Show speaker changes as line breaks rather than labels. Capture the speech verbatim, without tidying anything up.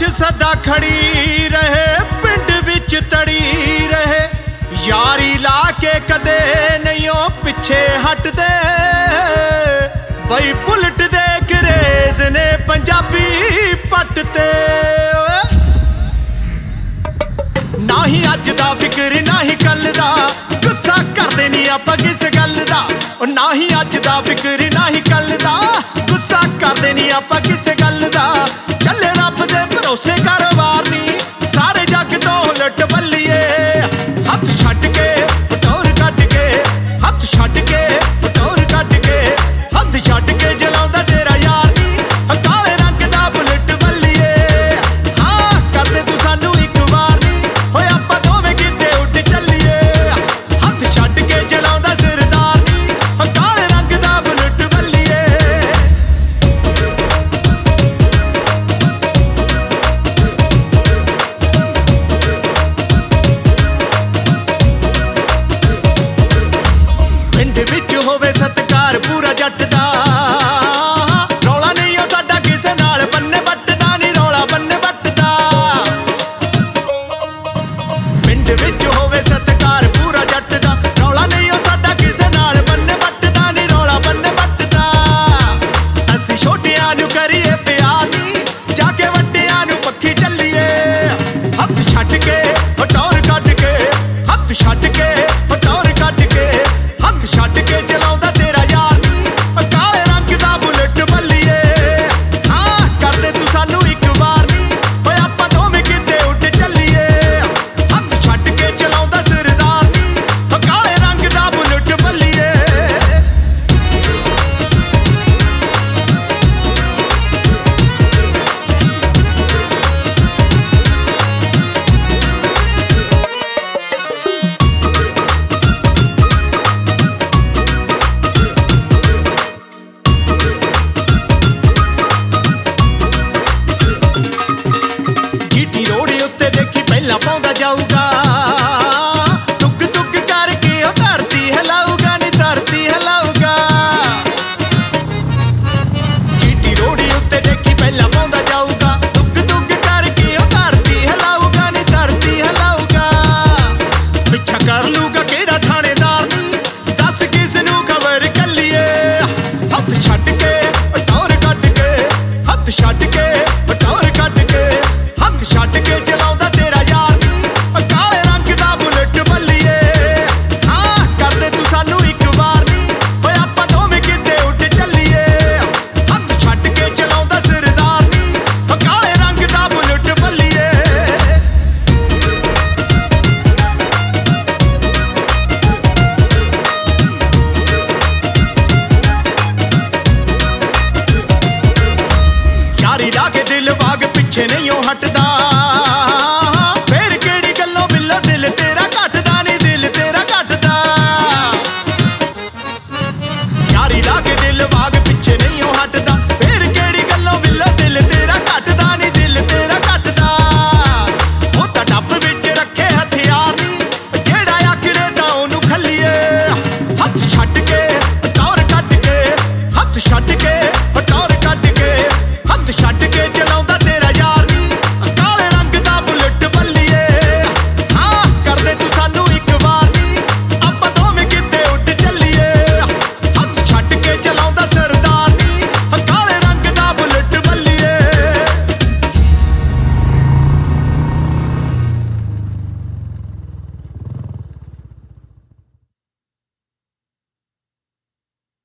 लाश सदा खड़ी रहे, पिंड विच तड़ी रहे। यारी ला के कदे नहीं ओ पिछे हटदे, बई बुलट दे करेज ने पंजाबी पटते। ना ही अज दा फिक्र ना ही कल दा, गुस्सा करदे नहीं आपां किस गल दा। ना ही अज दा फिक्र ना ही कल दा, गुस्सा करदे नहीं आपां किस गल दा। चले रब दे भरोसे कारोबार नी, सारे जग तो उलट बल्लिए। हथ छड्ड के पटोर कट के, हथ छड्ड के पटोर कट के, हथ छड्ड के जलाउंदा तेरा यार नी, काले रंग दा बुलेट बल्लिए। हाँ करदे तू सानू एक वार नी, होए आपां दोवें किते उड चलिए। हथ छड्ड के जलाउंदा सरदार नी, काले रंग दा बुलेट बल्लिए। पिंड विच होवे सत्कार पूरा जट दा, रौला नहीं ओ साडा किसे नाल बन्ने बट्टदा नी, रौला बन्ने बट्टदा। पिंड विच होवे सत्कार पूरा जट दा, रौला नहीं ओ साडा किसे नाल बन्ने बट्टदा नी, रौला बन्ने बट्टदा। असीं छोटियां नूं करिए प्यार नी, जाके वड्डियां नूं पक्खी झल्लीए। हथ छड्ड के पटोर कट के, हथ छड्ड के पटोर कट के, हथ छड्ड के चलाउंदा तेरा यार नी, काले रंग दा बुलेट बल्लिए। हाँ करदे तू सानू एक वार नी, होए आपां दोवें किते उड चलिए। हथ छड्ड के चलाउंदा सरदार नी, काले रंग दा बुलेट बल्लिए। जीटी रोड उत्ते देखी पहला पाउंदा जाऊगा, टुक टुक करके ओ धरती हिलाऊगा नी, धरती हिलाऊगा। जीटी रोड उत्ते देखी पहला पाउंदा जाऊगा, टुक टुक करके ओ धरती हिलाऊगा नी, धरती हिलाऊगा। पिछा कर लूगा केड़ा थानेदार नी, दस किस नूं खबर कल्लिए। हथ छड्ड के पटोर कट के, हथ छड्ड के पटोर कट के, हथ छड्ड के चलाउंदा तेरा यार नी, काले रंग दा बुलेट बल्लिए। हाँ करदे तू सानू एक वार नी, होए आपां दोवें किते उड चलिए। हथ छड्ड के चलाउंदा सरदार नी, काले रंग दा बुलेट बल्लिए। यारी ला के दिल बाग पिछे नहीं ओ हटदा,